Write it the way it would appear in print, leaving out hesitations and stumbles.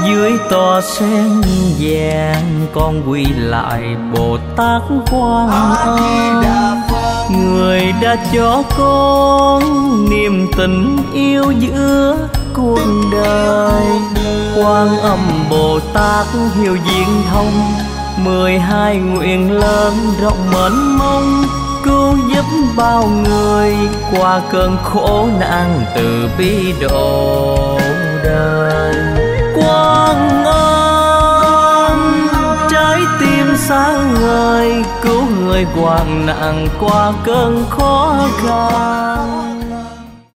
Dưới tòa sen vàng con quy lại Bồ Tát Quan Âm, người đã cho con niềm tình yêu giữa cuộc đời. Quan Âm Bồ Tát hiểu diễn thông, 12 nguyện lớn rộng mênh mông, cứu giúp bao người qua cơn khổ nạn từ bi độ đời. Quan Âm trái tim sáng ngời, cứu người hoạn nạn qua cơn khó khăn.